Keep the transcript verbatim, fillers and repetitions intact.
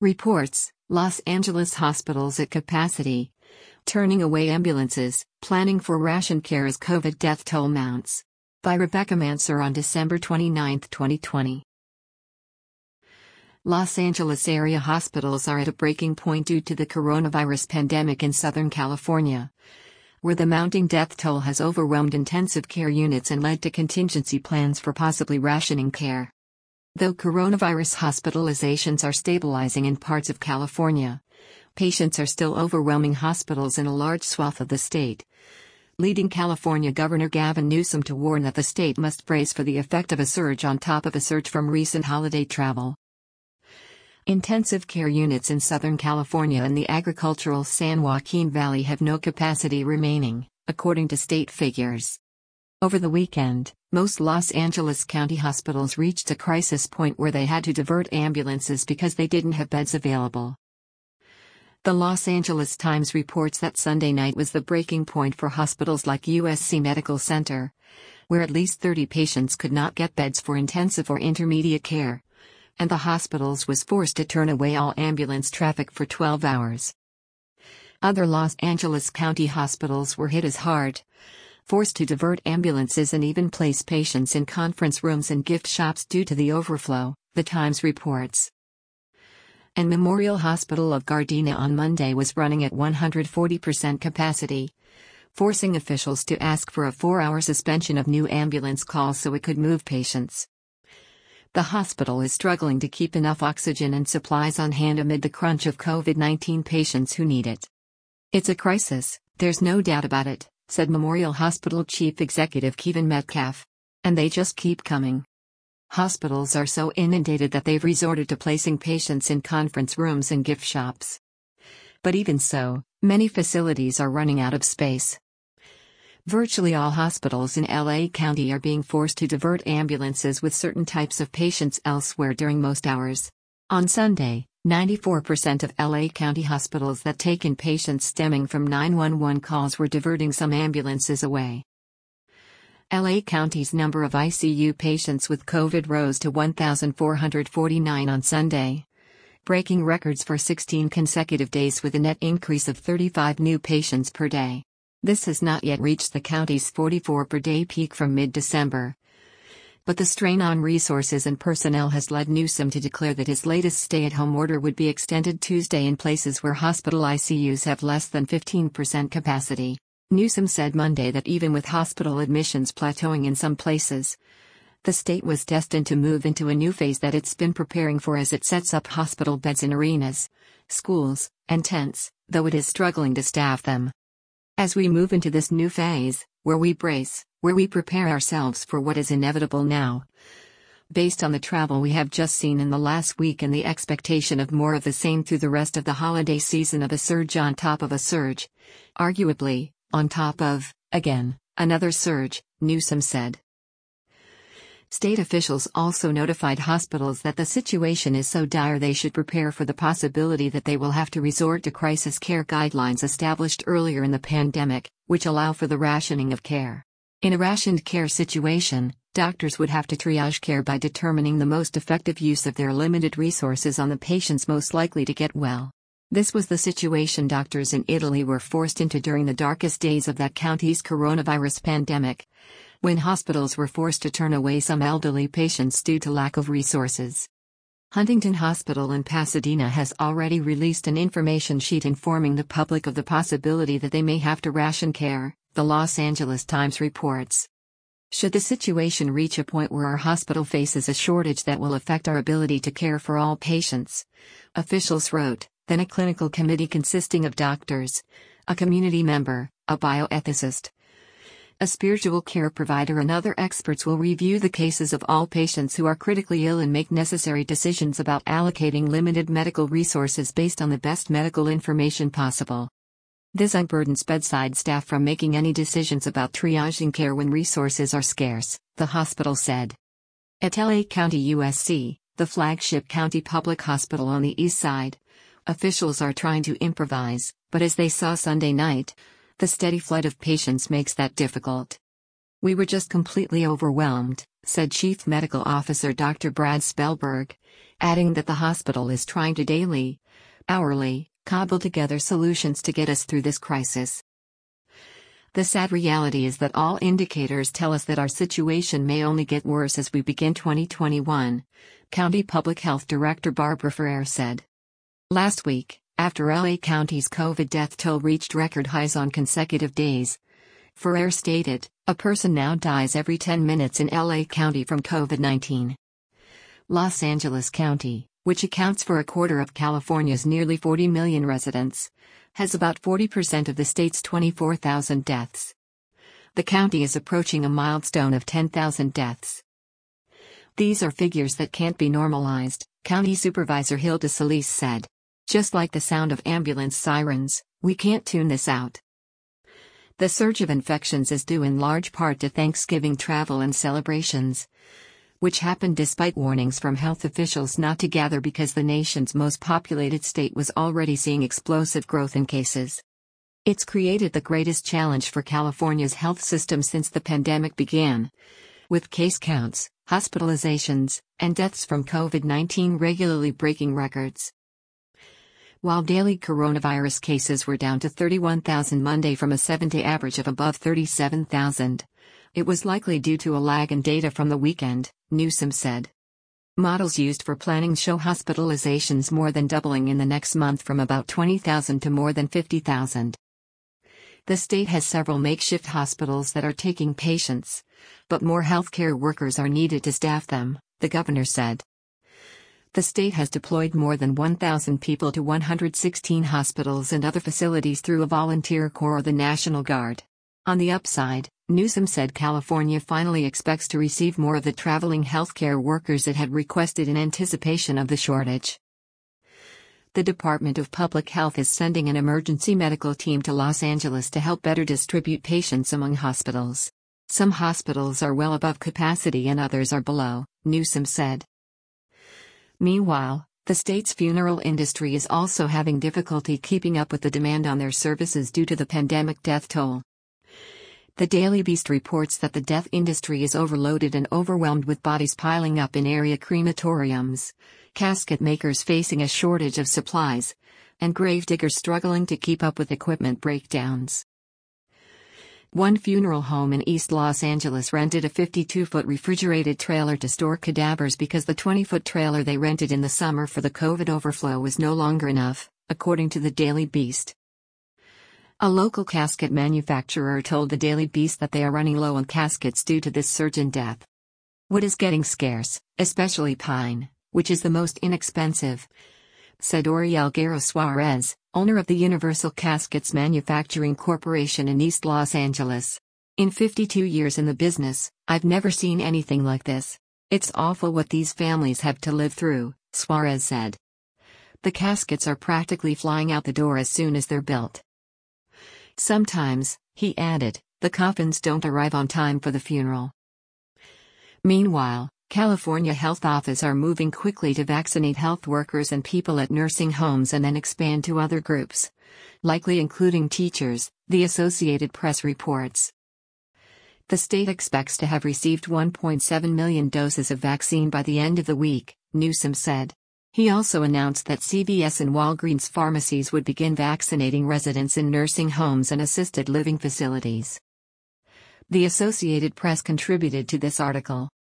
Reports: Los Angeles hospitals at capacity. Turning away ambulances, planning for ration care as COVID death toll mounts. By Rebecca Manser on December twenty-ninth, twenty twenty. Los Angeles area hospitals are at a breaking point due to the coronavirus pandemic in Southern California, where the mounting death toll has overwhelmed intensive care units and led to contingency plans for possibly rationing care. Though coronavirus hospitalizations are stabilizing in parts of California, patients are still overwhelming hospitals in a large swath of the state, leading California Governor Gavin Newsom to warn that the state must brace for the effect of a surge on top of a surge from recent holiday travel. Intensive care units in Southern California and the agricultural San Joaquin Valley have no capacity remaining, according to state figures. Over the weekend, most Los Angeles County hospitals reached a crisis point where they had to divert ambulances because they didn't have beds available. The Los Angeles Times reports that Sunday night was the breaking point for hospitals like U S C Medical Center, where at least thirty patients could not get beds for intensive or intermediate care, and the hospitals was forced to turn away all ambulance traffic for twelve hours. Other Los Angeles County hospitals were hit as hard, forced to divert ambulances and even place patients in conference rooms and gift shops due to the overflow, the Times reports. And Memorial Hospital of Gardena on Monday was running at one hundred forty percent capacity, forcing officials to ask for a four-hour suspension of new ambulance calls so it could move patients. The hospital is struggling to keep enough oxygen and supplies on hand amid the crunch of COVID nineteen patients who need it. It's a crisis, there's no doubt about it, said Memorial Hospital Chief Executive Kevin Metcalf. And they just keep coming. Hospitals are so inundated that they've resorted to placing patients in conference rooms and gift shops. But even so, many facilities are running out of space. Virtually all hospitals in L A County are being forced to divert ambulances with certain types of patients elsewhere during most hours. On Sunday, ninety-four percent of L A County hospitals that take in patients stemming from nine one one calls were diverting some ambulances away. L A County's number of I C U patients with COVID rose to one thousand four hundred forty-nine on Sunday, breaking records for sixteen consecutive days with a net increase of thirty-five new patients per day. This has not yet reached the county's forty-four per day peak from mid-December. But the strain on resources and personnel has led Newsom to declare that his latest stay-at-home order would be extended Tuesday in places where hospital I C Us have less than fifteen percent capacity. Newsom said Monday that even with hospital admissions plateauing in some places, the state was destined to move into a new phase that it's been preparing for as it sets up hospital beds in arenas, schools, and tents, though it is struggling to staff them. As we move into this new phase, where we brace, where we prepare ourselves for what is inevitable now, based on the travel we have just seen in the last week and the expectation of more of the same through the rest of the holiday season, of a surge on top of a surge, arguably, on top of, again, another surge, Newsom said. State officials also notified hospitals that the situation is so dire they should prepare for the possibility that they will have to resort to crisis care guidelines established earlier in the pandemic, which allow for the rationing of care. In a rationed care situation, doctors would have to triage care by determining the most effective use of their limited resources on the patients most likely to get well. This was the situation doctors in Italy were forced into during the darkest days of that county's coronavirus pandemic, when hospitals were forced to turn away some elderly patients due to lack of resources. Huntington Hospital in Pasadena has already released an information sheet informing the public of the possibility that they may have to ration care, the Los Angeles Times reports. Should the situation reach a point where our hospital faces a shortage that will affect our ability to care for all patients, officials wrote, then a clinical committee consisting of doctors, a community member, a bioethicist, a spiritual care provider and other experts will review the cases of all patients who are critically ill and make necessary decisions about allocating limited medical resources based on the best medical information possible. This unburdens bedside staff from making any decisions about triaging care when resources are scarce, the hospital said. At L A County U S C, the flagship county public hospital on the east side, officials are trying to improvise, but as they saw Sunday night, the steady flood of patients makes that difficult. "We were just completely overwhelmed," said Chief Medical Officer Doctor Brad Spellberg, adding that the hospital is trying to daily, hourly, cobble together solutions to get us through this crisis. "The sad reality is that all indicators tell us that our situation may only get worse as we begin twenty twenty-one, County Public Health Director Barbara Ferrer said. Last week, after L A County's COVID death toll reached record highs on consecutive days, Ferrer stated, "A person now dies every ten minutes in L A County from COVID nineteen. Los Angeles County, which accounts for a quarter of California's nearly forty million residents, has about forty percent of the state's twenty-four thousand deaths. The county is approaching a milestone of ten thousand deaths. These are figures that can't be normalized," County Supervisor Hilda Solis said. "Just like the sound of ambulance sirens, we can't tune this out." The surge of infections is due in large part to Thanksgiving travel and celebrations, which happened despite warnings from health officials not to gather because the nation's most populated state was already seeing explosive growth in cases. It's created the greatest challenge for California's health system since the pandemic began, with case counts, hospitalizations, and deaths from COVID nineteen regularly breaking records. While daily coronavirus cases were down to thirty-one thousand Monday from a seven-day average of above thirty-seven thousand, it was likely due to a lag in data from the weekend, Newsom said. Models used for planning show hospitalizations more than doubling in the next month from about twenty thousand to more than fifty thousand. The state has several makeshift hospitals that are taking patients, but more healthcare workers are needed to staff them, the governor said. The state has deployed more than one thousand people to one hundred sixteen hospitals and other facilities through a volunteer corps or the National Guard. On the upside, Newsom said California finally expects to receive more of the traveling healthcare workers it had requested in anticipation of the shortage. The Department of Public Health is sending an emergency medical team to Los Angeles to help better distribute patients among hospitals. Some hospitals are well above capacity and others are below, Newsom said. Meanwhile, the state's funeral industry is also having difficulty keeping up with the demand on their services due to the pandemic death toll. The Daily Beast reports that the death industry is overloaded and overwhelmed with bodies piling up in area crematoriums, casket makers facing a shortage of supplies, and gravediggers struggling to keep up with equipment breakdowns. One funeral home in East Los Angeles rented a fifty-two-foot refrigerated trailer to store cadavers because the twenty-foot trailer they rented in the summer for the COVID overflow was no longer enough, according to the Daily Beast. A local casket manufacturer told the Daily Beast that they are running low on caskets due to this surge in death. "Wood is getting scarce, especially pine, which is the most inexpensive," said Oriel Guerra Suarez, owner of the Universal Caskets Manufacturing Corporation in East Los Angeles. "In fifty-two years in the business, I've never seen anything like this. It's awful what these families have to live through," Suarez said. "The caskets are practically flying out the door as soon as they're built. Sometimes," he added, "the coffins don't arrive on time for the funeral." Meanwhile, California health officials are moving quickly to vaccinate health workers and people at nursing homes and then expand to other groups, likely including teachers, the Associated Press reports. The state expects to have received one point seven million doses of vaccine by the end of the week, Newsom said. He also announced that C V S and Walgreens pharmacies would begin vaccinating residents in nursing homes and assisted living facilities. The Associated Press contributed to this article.